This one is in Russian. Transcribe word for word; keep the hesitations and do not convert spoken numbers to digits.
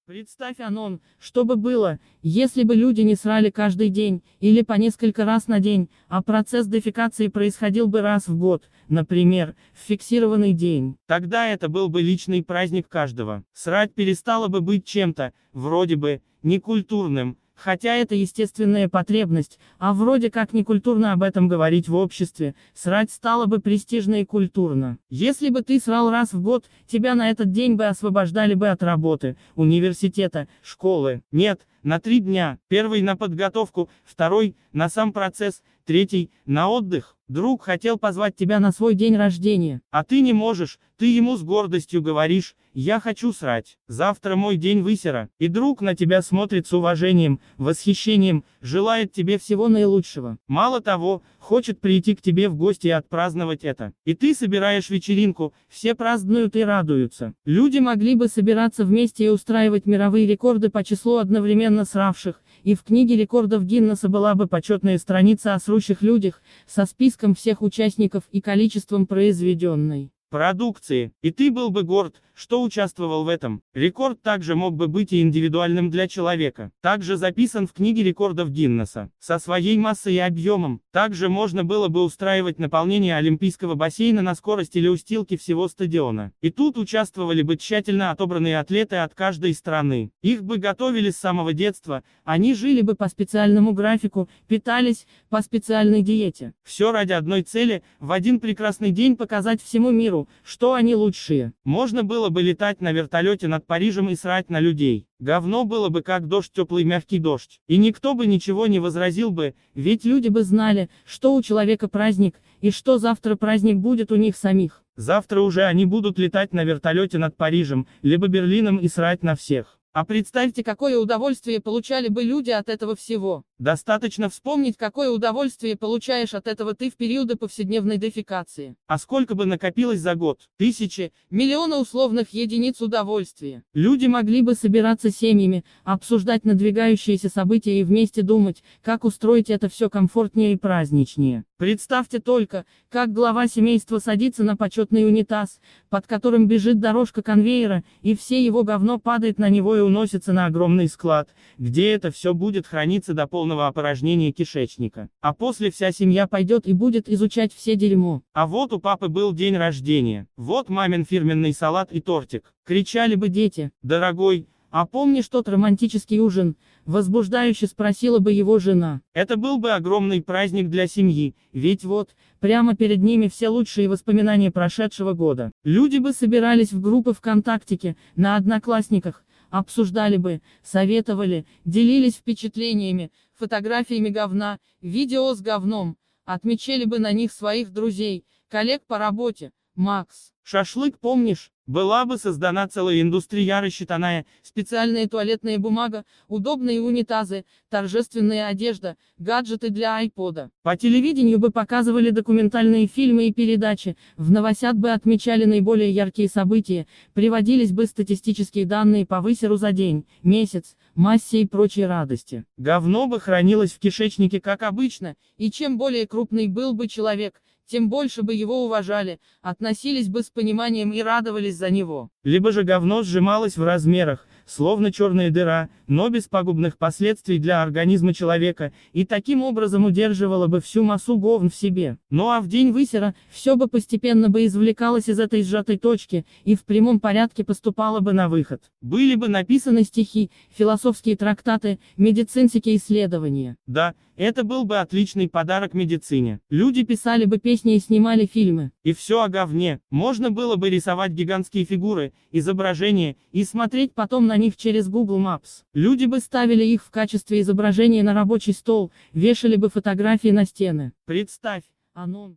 Представь, Анон, что бы было, если бы люди не срали каждый день, или по несколько раз на день, а процесс дефекации происходил бы раз в год, например, в фиксированный день. Тогда это был бы личный праздник каждого. Срать перестало бы быть чем-то, вроде бы, некультурным, хотя это естественная потребность, а вроде как некультурно об этом говорить в обществе, срать стало бы престижно и культурно. Если бы ты срал раз в год, тебя на этот день бы освобождали бы от работы, университета, школы. Нет, на три дня. Первый на подготовку, второй на сам процесс, третий на отдых. Друг хотел позвать тебя на свой день рождения, а ты не можешь, ты ему с гордостью говоришь: «Я хочу срать, завтра мой день высера», и друг на тебя смотрит с уважением, восхищением, желает тебе всего наилучшего. Мало того, хочет прийти к тебе в гости и отпраздновать это. И ты собираешь вечеринку, все празднуют и радуются. Люди могли бы собираться вместе и устраивать мировые рекорды по числу одновременно сравших, и в книге рекордов Гиннесса была бы почетная страница о срущих людях, со списком всех участников и количеством произведенной продукции, и ты был бы горд, что участвовал в этом. Рекорд также мог бы быть и индивидуальным для человека. Также записан в книге рекордов Гиннесса. Со своей массой и объемом. Также можно было бы устраивать наполнение олимпийского бассейна на скорость или устилки всего стадиона. И тут участвовали бы тщательно отобранные атлеты от каждой страны. Их бы готовили с самого детства, они жили бы по специальному графику, питались по специальной диете. Все ради одной цели, в один прекрасный день показать всему миру, что они лучшие. Можно было бы летать на вертолете над Парижем и срать на людей. Говно было бы как дождь, теплый мягкий дождь. И никто бы ничего не возразил бы, ведь люди бы знали, что у человека праздник, и что завтра праздник будет у них самих. Завтра уже они будут летать на вертолете над Парижем, либо Берлином и срать на всех. А представьте, какое удовольствие получали бы люди от этого всего. Достаточно вспомнить, какое удовольствие получаешь от этого ты в периоды повседневной дефекации. А сколько бы накопилось за год? Тысячи, миллионы условных единиц удовольствия. Люди могли бы собираться семьями, обсуждать надвигающиеся события и вместе думать, как устроить это все комфортнее и праздничнее. Представьте только, как глава семейства садится на почетный унитаз, под которым бежит дорожка конвейера, и все его говно падает на него и уносится на огромный склад, где это все будет храниться до полного опорожнения кишечника. А после вся семья пойдет и будет изучать все дерьмо. А вот у папы был день рождения. Вот мамин фирменный салат и тортик. Кричали бы дети: «Дорогой, а помнишь тот романтический ужин?» Возбуждающе спросила бы его жена. Это был бы огромный праздник для семьи, ведь вот, прямо перед ними все лучшие воспоминания прошедшего года. Люди бы собирались в группы ВКонтактике, на Одноклассниках, обсуждали бы, советовали, делились впечатлениями, фотографиями говна, видео с говном, отмечали бы на них своих друзей, коллег по работе. Макс, шашлык помнишь? Была бы создана целая индустрия рассчитанная, специальная туалетная бумага, удобные унитазы, торжественная одежда, гаджеты для айпода. По телевидению бы показывали документальные фильмы и передачи, в новостях бы отмечали наиболее яркие события, приводились бы статистические данные по высеру за день, месяц, массе и прочей радости. Говно бы хранилось в кишечнике как обычно, и чем более крупный был бы человек, тем больше бы его уважали, относились бы с пониманием и радовались за него. Либо же говно сжималось в размерах, словно черная дыра, но без пагубных последствий для организма человека, и таким образом удерживало бы всю массу говн в себе. Ну а в день высера, все бы постепенно бы извлекалось из этой сжатой точки, и в прямом порядке поступало бы на выход. Были бы написаны стихи, философские трактаты, медицинские исследования. Да, это был бы отличный подарок медицине. Люди писали бы песни и снимали фильмы. И все о говне. Можно было бы рисовать гигантские фигуры, изображения, и смотреть потом на них через Google Maps. Люди бы ставили их в качестве изображения на рабочий стол, вешали бы фотографии на стены. Представь, Анон.